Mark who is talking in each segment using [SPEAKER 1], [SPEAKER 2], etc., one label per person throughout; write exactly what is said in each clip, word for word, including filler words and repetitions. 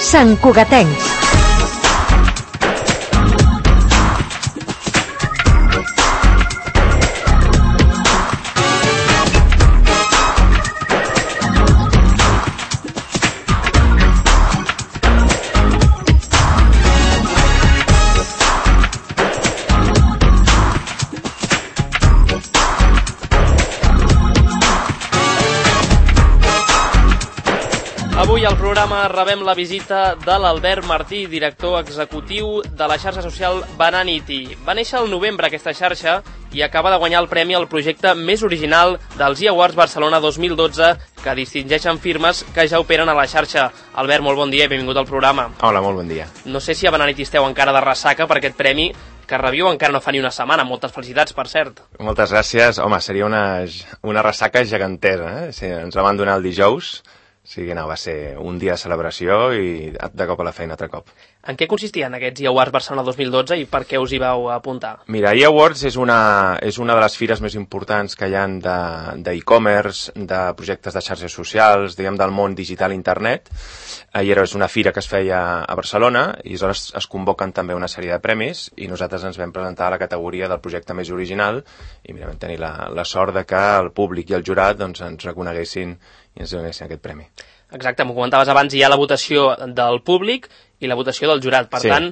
[SPEAKER 1] Santcugatencs.
[SPEAKER 2] Avui al programa rebem la visita de l'Albert Martí, director executiu de la xarxa social Bananity. Va néixer al novembre aquesta xarxa i acaba de guanyar el premi al projecte més original dels E Awards Barcelona dos mil dotze, que distingeixen firmes que ja operen a la xarxa. Albert, molt bon dia i benvingut al programa.
[SPEAKER 3] Hola, molt bon dia.
[SPEAKER 2] No sé si a Bananity esteu encara de ressaca per aquest premi, que reviu encara no fa ni una setmana. Moltes felicitats, per cert.
[SPEAKER 3] Moltes gràcies. Home, seria una, una ressaca gegantesa, eh? Sí, ens la van donar el dijous. O sigui, no, va ser un dia de celebració i de cop a la feina, altre cop.
[SPEAKER 2] En què consistien aquests E Awards Barcelona dos mil dotze i per què us hi vau apuntar?
[SPEAKER 3] Mira, E Awards és una, és una de les fires més importants que hi ha d'e-commerce, de, de projectes de xarxes socials, diguem, del món digital i internet. I era una fira que es feia a Barcelona i aleshores es convoquen també una sèrie de premis i nosaltres ens vam presentar a la categoria del projecte més original i mira, vam tenir la, la sort de que el públic i el jurat doncs, ens reconeguessin i ens donessin aquest premi.
[SPEAKER 2] Exacte, m'ho comentaves abans, hi ha la votació del públic i la votació del jurat. Per sí. tant,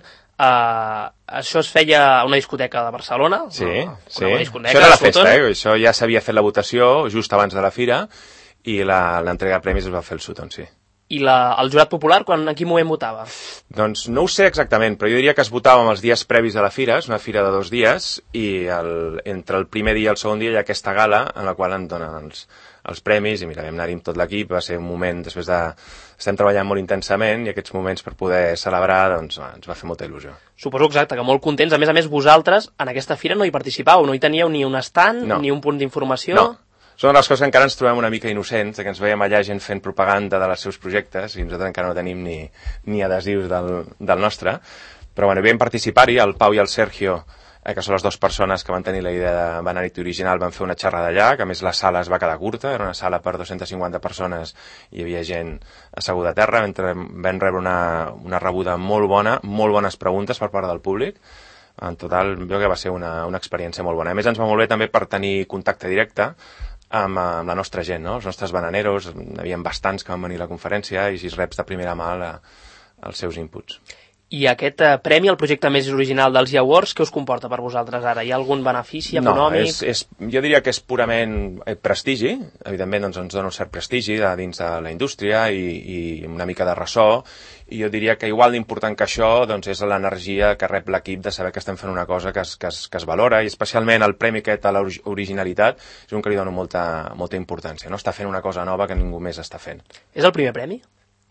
[SPEAKER 2] eh, això es feia a una discoteca de Barcelona.
[SPEAKER 3] Sí,
[SPEAKER 2] una,
[SPEAKER 3] sí.
[SPEAKER 2] Una discoteca,
[SPEAKER 3] això era la festa, eh? Això ja s'havia fet la votació just abans de la fira i l'entrega de premis es va fer el Sutton, sí.
[SPEAKER 2] I la, el jurat popular, quan, en quin moment votava?
[SPEAKER 3] Doncs no ho sé exactament, però jo diria que es votava els dies previs a la fira, és una fira de dos dies, i el, entre el primer dia i el segon dia hi ha aquesta gala en la qual en donen els, els premis, i mira, vam anar-hi amb tot l'equip, va ser un moment, després de... Estem treballant molt intensament, i aquests moments per poder celebrar, doncs, ens va fer molta il·lusió.
[SPEAKER 2] Suposo, exacte, que molt contents. A més a més, vosaltres, en aquesta fira no hi participàveu, no hi teníeu ni un stand,
[SPEAKER 3] no.
[SPEAKER 2] ni un punt d'informació...
[SPEAKER 3] No. Són les coses que encara ens trobem una mica innocents, que ens veiem allà gent fent propaganda dels seus projectes i nosaltres encara no tenim ni, ni adhesius del, del nostre. Però bueno, vam participar-hi, el Pau i el Sergio, eh, que són les dues persones que van tenir la idea de Bananity original, van fer una xerrada allà, que a més la sala es va quedar curta, era una sala per dues-centes cinquanta persones i hi havia gent asseguda a terra. Vam rebre una, una rebuda molt bona, molt bones preguntes per part del públic. En total, jo crec que va ser una, una experiència molt bona. A més, ens va molt bé també per tenir contacte directe amb, amb la nostra gent, no? Els nostres bananeros, hi havia bastants que van venir a la conferència i sis reps de primera mà la, els seus inputs.
[SPEAKER 2] I aquest eh, premi, el projecte més original dels E Awards, què us comporta per vosaltres ara? Hi ha algun benefici econòmic?
[SPEAKER 3] No, és, és, jo diria que és purament prestigi, evidentment doncs, ens dona un cert prestigi de, dins de la indústria i, i una mica de ressò, i jo diria que igual d'important que això doncs, és l'energia que rep l'equip de saber que estem fent una cosa que es, que es, que es valora, i especialment el premi aquest a l'originalitat és un que li dono molta, molta importància, no? Està fent una cosa nova que ningú més està fent.
[SPEAKER 2] És el primer premi?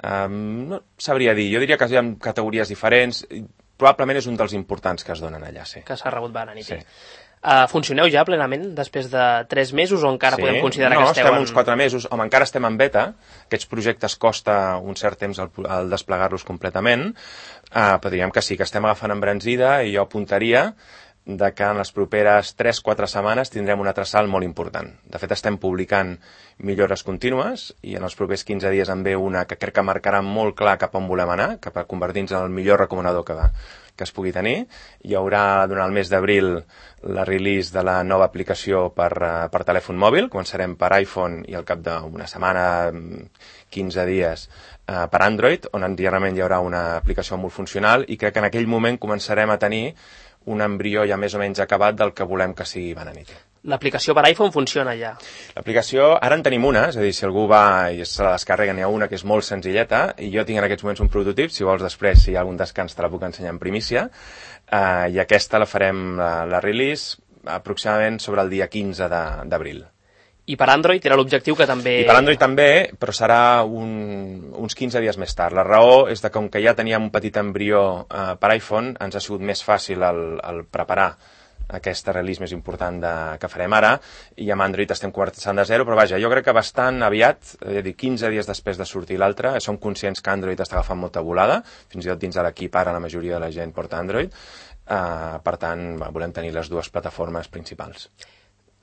[SPEAKER 3] Um, no sabria dir, jo diria que hi ha categories diferents, probablement és un dels importants que es donen allà, sí.
[SPEAKER 2] Que s'ha rebut Bananity.
[SPEAKER 3] Sí.
[SPEAKER 2] Uh, funcioneu ja plenament després de tres mesos o encara sí. podem considerar
[SPEAKER 3] no,
[SPEAKER 2] que esteu
[SPEAKER 3] estem
[SPEAKER 2] en...
[SPEAKER 3] uns quatre mesos, home, encara estem en beta, aquests projectes costa un cert temps al, al desplegar-los completament, uh, però diríem que sí, que estem agafant embranzida i jo apuntaria de que en les properes tres quatre setmanes tindrem un altre salt molt important. De fet, estem publicant millores contínues i en els propers quinze dies en ve una que crec que marcarà molt clar cap on volem anar, cap a convertir-nos en el millor recomanador que, que es pugui tenir. Hi haurà durant el mes d'abril la release de la nova aplicació per, per telèfon mòbil. Començarem per iPhone i al cap d'una setmana, quinze dies, eh, per Android, on enterament hi haurà una aplicació molt funcional i crec que en aquell moment començarem a tenir un embrió ja més o menys acabat del que volem que sigui Bananity.
[SPEAKER 2] L'aplicació per iPhone funciona ja?
[SPEAKER 3] L'aplicació, ara en tenim una, és a dir, si algú va i se la descarrega, n'hi ha una que és molt senzilleta, i jo tinc en aquests moments un prototip, si vols després, si hi ha algun descans, te la puc ensenyar en primícia, uh, i aquesta la farem, la, la release, aproximadament sobre el dia quinze d'abril.
[SPEAKER 2] I per Android era l'objectiu que també...
[SPEAKER 3] I per Android també, però serà un, uns quinze dies més tard. La raó és que com que ja teníem un petit embrió eh, per iPhone, ens ha sigut més fàcil el, el preparar aquesta release més important de, que farem ara, i amb Android estem començant de zero, però vaja, jo crec que bastant aviat, és a dir, quinze dies després de sortir l'altre, som conscients que Android està agafant molta volada, fins i tot dins de l'equip ara la majoria de la gent porta Android, eh, per tant, volem tenir les dues plataformes principals.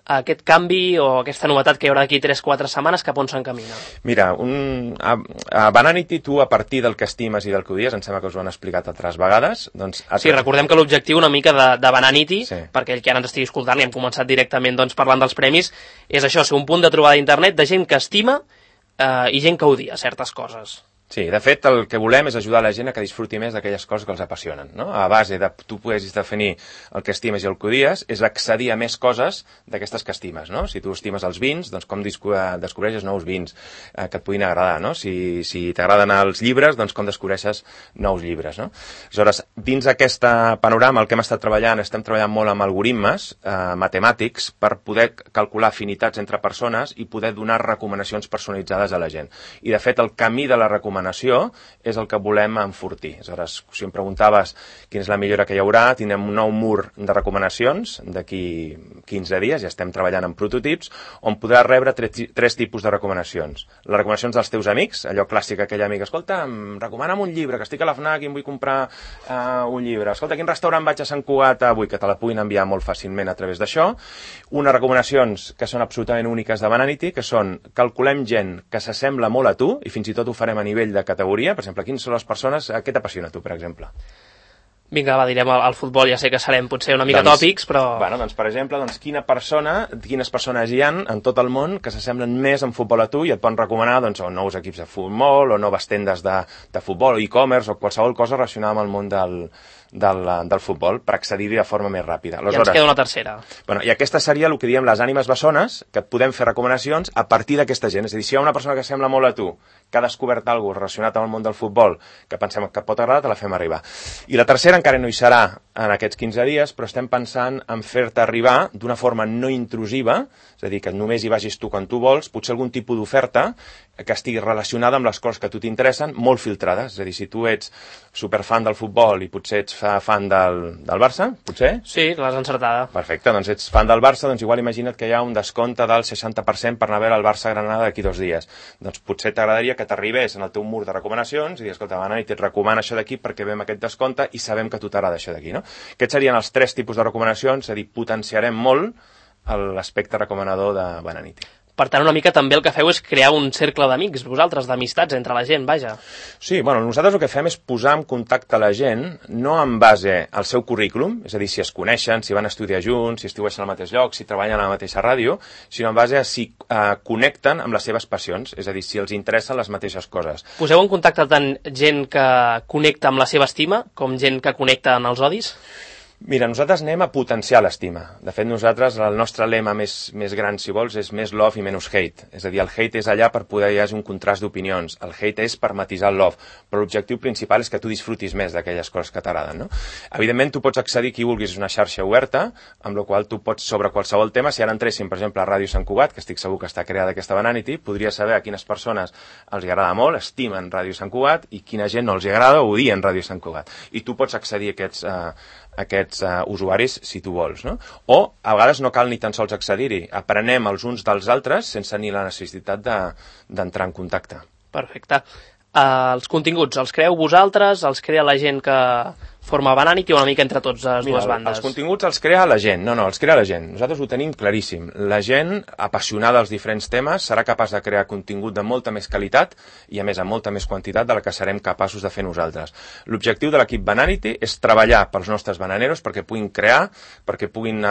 [SPEAKER 2] aquest canvi o aquesta novetat que hi haurà d'aquí tres quatre setmanes, cap on s'encamina?
[SPEAKER 3] Mira, un, a, a Bananity tu, a partir del que estimes i del que odies, em sembla que us ho han explicat altres vegades. Doncs, a...
[SPEAKER 2] Sí, recordem que l'objectiu una mica de, de Bananity,
[SPEAKER 3] sí.
[SPEAKER 2] perquè ell que ara ens estigui escoltant i hem començat directament doncs, parlant dels premis, és això, ser un punt de trobada d'internet de gent que estima eh, i gent que odia certes coses.
[SPEAKER 3] Sí, de fet, el que volem és ajudar la gent a que disfruti més d'aquelles coses que els apassionen, no? A base de tu puguis definir el que estimes i el que odies, és accedir a més coses d'aquestes que estimes, no? Si tu estimes els vins, doncs com descobreixes nous vins eh, que et puguin agradar, no? Si, si t'agraden els llibres, doncs com descobreixes nous llibres, no? Aleshores, dins aquest panorama, el que hem estat treballant, estem treballant molt amb algoritmes eh, matemàtics per poder calcular afinitats entre persones i poder donar recomanacions personalitzades a la gent. I, de fet, el camí de la recomanació és el que volem enfortir. Aleshores, si em preguntaves quina és la millora que hi haurà, tindrem un nou mur de recomanacions d'aquí quinze dies, ja estem treballant en prototips, on podràs rebre tres, tres tipus de recomanacions. Les recomanacions dels teus amics, allò clàssic, aquell amic, escolta, em recomana'm un llibre, que estic a la FNAC i em vull comprar uh, un llibre. Escolta, quin restaurant vaig a Sant Cugat avui? Que te la puguin enviar molt fàcilment a través d'això. Unes recomanacions que són absolutament úniques de Bananity, que són, calculem gent que s'assembla molt a tu, i fins i tot ho farem a nivell de categoria. Per exemple, quines són les persones, què t'apassiona tu, per exemple?
[SPEAKER 2] Vinga, va, direm el, el futbol, ja sé que serem potser una mica
[SPEAKER 3] doncs,
[SPEAKER 2] tòpics, però...
[SPEAKER 3] Bueno, doncs, per exemple, doncs, quina persona, quines persones hi ha en tot el món que s'assemblen més en futbol a tu i et poden recomanar doncs, o nous equips de futbol, o noves tendes de, de futbol, e-commerce, o qualsevol cosa relacionada amb el món del, del, del futbol, per accedir-hi de forma més ràpida.
[SPEAKER 2] Aleshores, I ens queda una tercera.
[SPEAKER 3] Bueno, i aquesta seria el que diem les ànimes bessones, que et podem fer recomanacions a partir d'aquesta gent. És a dir, si hi ha una persona que sembla molt a tu, que ha descobert alguna cosa relacionat amb el món del futbol, que pensem que pot agradar, te la fem arribar. I la tercera encara no hi serà en aquests quinze dies, però estem pensant en fer-te arribar d'una forma no intrusiva, és a dir, que només hi vagis tu quan tu vols, potser algun tipus d'oferta que estigui relacionada amb les coses que a tu t'interessen, molt filtrades. És a dir, si tu ets superfan del futbol i potser ets fan del, del Barça, potser?
[SPEAKER 2] Sí, l'has encertada.
[SPEAKER 3] Perfecte, doncs ets fan del Barça, doncs igual imagina't que hi ha un descompte del seixanta per cent per anar a veure el Barça-Granada d'aquí dos dies. Doncs potser t'agradaria que t'arribés en el teu mur de recomanacions i dir, escolta, Bananity et recomana això d'aquí perquè veiem aquest descompte i sabem que a tu t'agrada això d'aquí, no? Aquests serien els tres tipus de recomanacions, és a dir, potenciarem molt l'aspecte recomanador de Bananity.
[SPEAKER 2] Per tant, una mica també el que feu és crear un cercle d'amics, vosaltres, d'amistats entre la gent, vaja.
[SPEAKER 3] Sí, bueno, nosaltres el que fem és posar en contacte la gent, no en base al seu currículum, és a dir, si es coneixen, si van estudiar junts, si distribueixen al mateix lloc, si treballen a la mateixa ràdio, sinó en base a si eh, connecten amb les seves passions, és a dir, si els interessen les mateixes coses.
[SPEAKER 2] Poseu en contacte tant gent que connecta amb la seva estima com gent que connecta amb els odis?
[SPEAKER 3] Mira, nosaltres anem a potenciar l'estima. De fet, nosaltres, el nostre lema més, més gran, si vols, és més love i menys hate. És a dir, el hate és allà per poder hi hagi un contrast d'opinions. El hate és per matisar el love. Però l'objectiu principal és que tu disfrutis més d'aquelles coses que t'agraden, no? Evidentment, tu pots accedir qui vulguis, és una xarxa oberta, amb la qual tu pots, sobre qualsevol tema, si ara entréssim, per exemple, a Ràdio Sant Cugat, que estic segur que està creada aquesta Bananity, podria saber a quines persones els agrada molt, estimen Ràdio Sant Cugat, i quina gent no els agrada o odien Ràdio Sant Cugat. I tu pots accedir a aquests... Eh, aquests uh, usuaris, si tu vols, no? O, a vegades, no cal ni tan sols accedir-hi. Aprenem els uns dels altres sense ni la necessitat d'entrar de, en contacte.
[SPEAKER 2] Perfecte. Uh, els continguts, els creeu vosaltres? Els crea la gent que forma Bananity o una mica entre tots les
[SPEAKER 3] Mira,
[SPEAKER 2] dues bandes?
[SPEAKER 3] Els continguts els crea la gent. No, no, els crea la gent. Nosaltres ho tenim claríssim. La gent, apassionada als diferents temes, serà capaç de crear contingut de molta més qualitat i, a més, amb molta més quantitat de la que serem capaços de fer nosaltres. L'objectiu de l'equip Bananity és treballar pels nostres bananeros perquè puguin crear, perquè puguin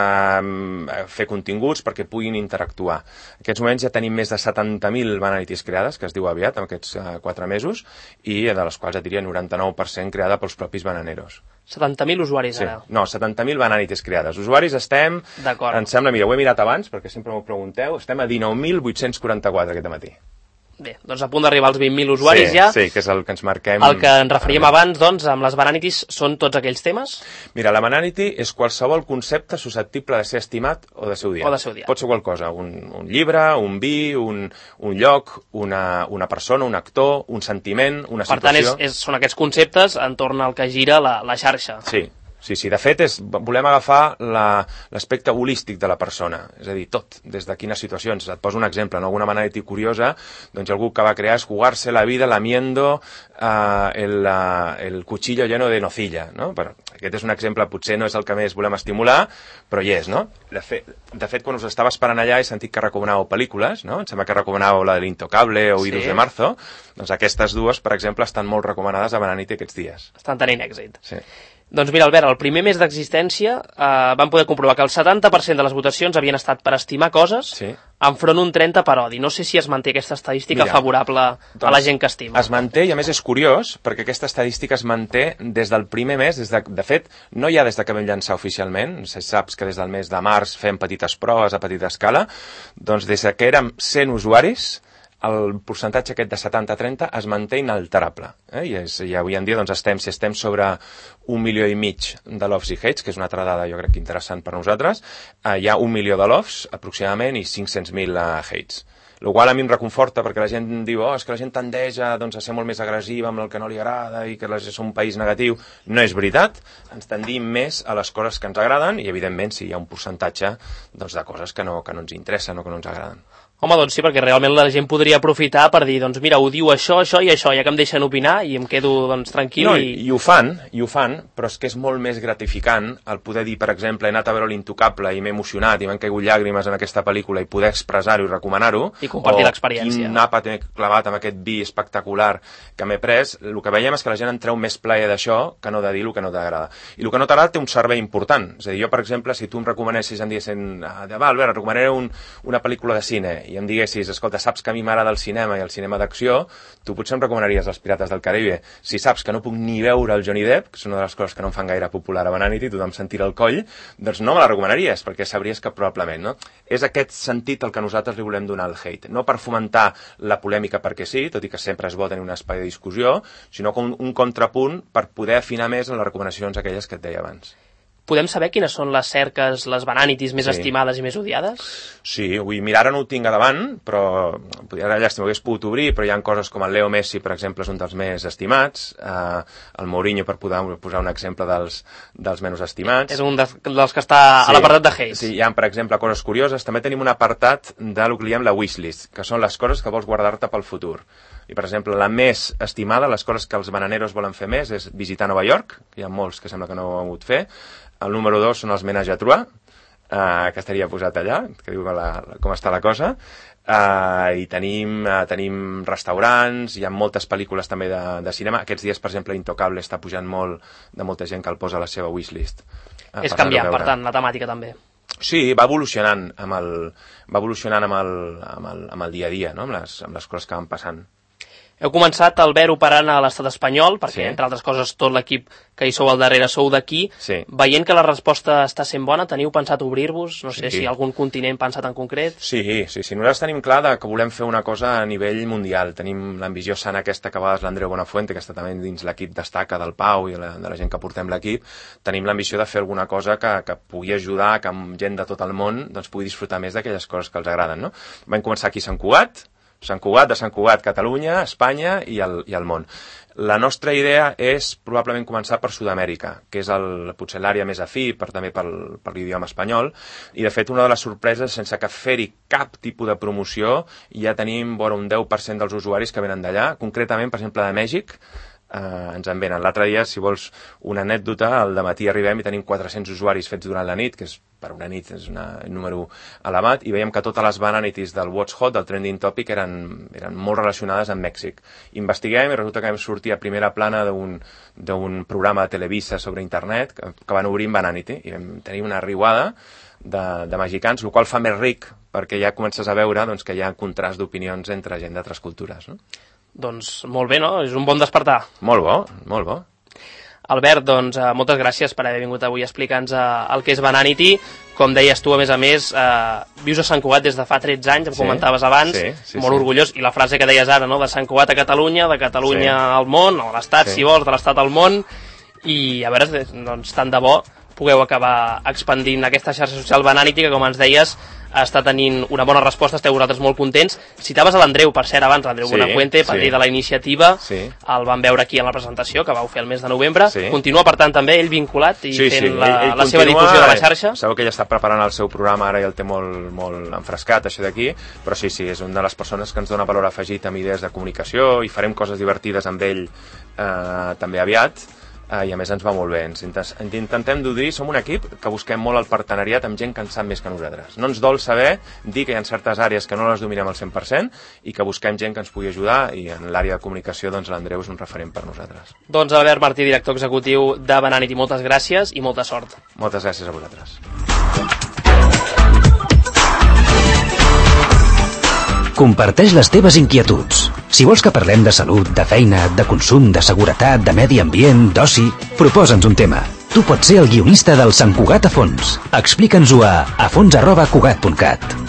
[SPEAKER 3] eh, fer continguts, perquè puguin interactuar. En aquests moments ja tenim més de setanta mil Bananities creades, que es diu aviat, en aquests eh, quatre mesos, i de les quals ja diria noranta-nou per cent creada pels propis bananeros.
[SPEAKER 2] setanta mil usuaris,
[SPEAKER 3] sí.
[SPEAKER 2] ara.
[SPEAKER 3] No, setanta mil Bananities creades. Usuaris estem, em sembla, mira, ho he mirat abans, perquè sempre m'ho pregunteu, estem a dinou mil vuit-cents quaranta-quatre aquest matí.
[SPEAKER 2] Bé, doncs a punt d'arribar als vint mil usuaris
[SPEAKER 3] sí,
[SPEAKER 2] ja.
[SPEAKER 3] Sí, que és el que ens marquem.
[SPEAKER 2] El que ens referíem abans, doncs, amb les Bananities, són tots aquells temes?
[SPEAKER 3] Mira, la Bananity és qualsevol concepte susceptible de ser estimat o de ser odiat.
[SPEAKER 2] O de ser odiat.
[SPEAKER 3] Pot ser qualsevol cosa, un, un llibre, un vi, un, un lloc, una, una persona, un actor, un sentiment, una
[SPEAKER 2] per
[SPEAKER 3] situació...
[SPEAKER 2] Per tant, és, és, són aquests conceptes entorn al que gira la, la xarxa.
[SPEAKER 3] Sí. Sí, sí, de fet, és, volem agafar l'aspecte holístic de la persona, és a dir, tot, des de quines situacions. Et poso un exemple, no? Alguna manera curiosa, doncs algú que va crear és jugarse la vida lamiendo uh, el, uh, el cuchillo lleno de nocilla, no? Però aquest és un exemple, potser no és el que més volem estimular, però hi és, no? De fet, de fet quan us estava esperant allà he sentit que recomanàveu pel·lícules, no? Em sembla que recomanàveu la de l'Intocable o Idos sí. de Marzo, doncs aquestes dues, per exemple, estan molt recomanades a Vananity aquests dies.
[SPEAKER 2] Estan tenint èxit.
[SPEAKER 3] Sí.
[SPEAKER 2] Doncs mira, Albert, el primer mes d'existència eh, vam poder comprovar que el setanta per cent de les votacions havien estat per estimar coses, sí. enfront un trenta per odi. No sé si es manté aquesta estadística mira, favorable doncs, a la gent que estima.
[SPEAKER 3] Es manté, i a més és curiós, perquè aquesta estadística es manté des del primer mes, des de, de fet, no ja des de que vam llançar oficialment, si saps que des del mes de març fem petites proves a petita escala, doncs des que érem cent usuaris, el percentatge aquest de setanta a trenta es manté inalterable. Eh? I, és, I avui en dia doncs, estem, si estem sobre un milió i mig de loves i hates, que és una altra dada jo crec interessant per nosaltres, eh, hi ha un milió de loves aproximadament i cinc-cents mil uh, hates. El qual a mi em reconforta perquè la gent diu oh, és que la gent tendeix a, doncs, a ser molt més agressiva amb el que no li agrada i que és un país negatiu. No és veritat, ens tendim més a les coses que ens agraden i evidentment sí, hi ha un percentatge doncs, de coses que no, que no ens interessen o que no ens agraden.
[SPEAKER 2] Home, doncs sí, perquè realment la gent podria aprofitar per dir, doncs mira, ho diu això, això i això, ja que em deixen opinar i em quedo doncs tranquil.
[SPEAKER 3] No,
[SPEAKER 2] i...
[SPEAKER 3] i ho fan, i ho fan, però és que és molt més gratificant el poder dir, per exemple, he anat a veure l'Intocable i m'he emocionat i m'han caigut llàgrimes en aquesta pel·lícula i poder expressar-ho i recomanar-ho.
[SPEAKER 2] I compartir l'experiència.
[SPEAKER 3] Quin àpat he clavat amb aquest vi espectacular que m'he pres. El que veiem és que la gent en treu més plaer d'això que no de dir el que no t'agrada. I el que no t'agrada té un servei important. És a dir, jo, per exemple, si tu em recomanessis, em diguessin, ah, va, Albert, et recomanaré un, una pel·lícula de cine i em diguessis, escolta, saps que a mi m'agrada el cinema i el cinema d'acció, tu potser em recomanaries Els Pirates del Caribe. Si saps que no puc ni veure el Johnny Depp, que és una de les coses que no em fan gaire popular a Vananity, tothom sentir el coll, doncs no me la recomanaries, perquè sabries que probablement, no? És aquest sentit el que nosaltres li volem donar al hate. No per fomentar la polèmica perquè sí, tot i que sempre és bo tenir un espai de discussió, sinó com un contrapunt per poder afinar més en les recomanacions aquelles que et deia abans.
[SPEAKER 2] Podem saber quines són les cerques, les Vananities més sí. estimades i més odiades?
[SPEAKER 3] Sí, vull mirar, ara no ho tinc a davant, però ara llàstima, ho hagués pogut obrir, però hi ha coses com el Leo Messi, per exemple, és un dels més estimats, eh, el Mourinho, per poder posar un exemple dels, dels menys estimats.
[SPEAKER 2] És un dels, dels que està sí, a l'apartat de hate.
[SPEAKER 3] Sí, hi ha, per exemple, coses curioses. També tenim un apartat del que li diem la wishlist, que són les coses que vols guardar-te pel futur. I, per exemple, la més estimada, les coses que els bananeros volen fer més, és visitar Nova York, que hi ha molts que sembla que no ho han hagut fer. El número dos són els Ménage à Trois, eh, que estaria posat allà, que diu la, com està la cosa. Eh, I tenim, eh, tenim restaurants, hi ha moltes pel·lícules també de, de cinema. Aquests dies, per exemple, Intocable està pujant molt de molta gent que el posa a la seva wishlist.
[SPEAKER 2] Eh, És canviant, per tant, la temàtica també.
[SPEAKER 3] Sí, va evolucionant amb el, va evolucionant amb el, amb el, amb el dia a dia, no? amb, les, amb les coses que van passant.
[SPEAKER 2] Heu començat, Albert, operant a l'estat espanyol, perquè,
[SPEAKER 3] sí.
[SPEAKER 2] entre altres coses, tot l'equip que hi sou al darrere sou d'aquí.
[SPEAKER 3] Sí.
[SPEAKER 2] Veient que la resposta està sent bona, teniu pensat obrir-vos? No
[SPEAKER 3] sí.
[SPEAKER 2] sé si algun continent pensat en concret?
[SPEAKER 3] Sí, sí, sí. Nosaltres tenim clar que volem fer una cosa a nivell mundial. Tenim l'ambició sana aquesta que va des l'Andreu Bonafuente, que està també dins l'equip destaca del Pau i de la, de la gent que portem l'equip. Tenim l'ambició de fer alguna cosa que, que pugui ajudar, que gent de tot el món doncs, pugui disfrutar més d'aquelles coses que els agraden. No? Vam començar aquí a Sant Cugat, Sant Cugat, de Sant Cugat, Catalunya, Espanya i el, i el món. La nostra idea és probablement començar per Sud-amèrica, que és el, potser l'àrea més afí, per, també per, per l'idioma espanyol, i de fet una de les sorpreses, sense que fer-hi cap tipus de promoció, ja tenim vora un deu per cent dels usuaris que venen d'allà, concretament, per exemple, de Mèxic, Uh, ens en venen. L'altre dia, si vols una anècdota, al dematí arribem i tenim quatre-cents usuaris fets durant la nit, que és per una nit és una, un número elevat, i veiem que totes les Vananities del What's Hot, del Trending Topic, eren, eren molt relacionades amb Mèxic. Investiguem i resulta que vam sortir a primera plana d'un d'un programa de Televisa sobre internet que, que van obrir en Vananity, i vam tenir una riuada de, de mexicans, el qual fa més ric perquè ja comences a veure doncs, que hi ha un contrast d'opinions entre gent d'altres cultures, no?
[SPEAKER 2] Doncs molt bé, no? És un bon despertar.
[SPEAKER 3] Molt bo, molt bo.
[SPEAKER 2] Albert, doncs, eh, moltes gràcies per haver vingut avui a explicar-nos eh, el que és Vananity. Com deies tu, a més a més, eh, vius a Sant Cugat des de fa tretze anys, em sí, comentaves abans, sí, sí, molt sí. orgullós, i la frase que deies ara, no? De Sant Cugat a Catalunya, de Catalunya sí. al món, o a l'Estat, sí. si vols, de l'Estat al món, i a veure, doncs, tant de bo pugueu acabar expandint aquesta xarxa social Bananity, que com ens deies està tenint una bona resposta, esteu vosaltres molt contents. Citaves a l'Andreu, per cert, abans, l'Andreu sí, Buenafuente, padrí sí. de la iniciativa, sí. el vam veure aquí en la presentació que vau fer el mes de novembre, sí. continua per tant també ell vinculat i
[SPEAKER 3] sí,
[SPEAKER 2] fent
[SPEAKER 3] sí.
[SPEAKER 2] la,
[SPEAKER 3] ell, ell
[SPEAKER 2] la seva difusió de la xarxa.
[SPEAKER 3] Sabeu que ell està preparant el seu programa ara i el té molt, molt enfrescat, això d'aquí, però sí, sí, és una de les persones que ens dona valor afegit amb idees de comunicació i farem coses divertides amb ell eh, també aviat. Uh, i a més ens va molt bé, ens intentem dir, som un equip que busquem molt el partenariat amb gent que en sap més que nosaltres. No ens dol saber dir que hi ha certes àrees que no les dominem al cent per cent i que busquem gent que ens pugui ajudar, i en l'àrea de comunicació doncs l'Andreu és un referent per nosaltres.
[SPEAKER 2] Doncs Albert Martí, director executiu de Bananity, moltes gràcies i molta sort.
[SPEAKER 3] Moltes gràcies a vosaltres.
[SPEAKER 1] Comparteix les teves inquietuds. Si vols que parlem de salut, de feina, de consum, de seguretat, de medi ambient, d'oci, proposa'ns un tema. Tu pots ser el guionista del Sant Cugat a fons. Explica'ns-ho a afons arroba cugat punt cat.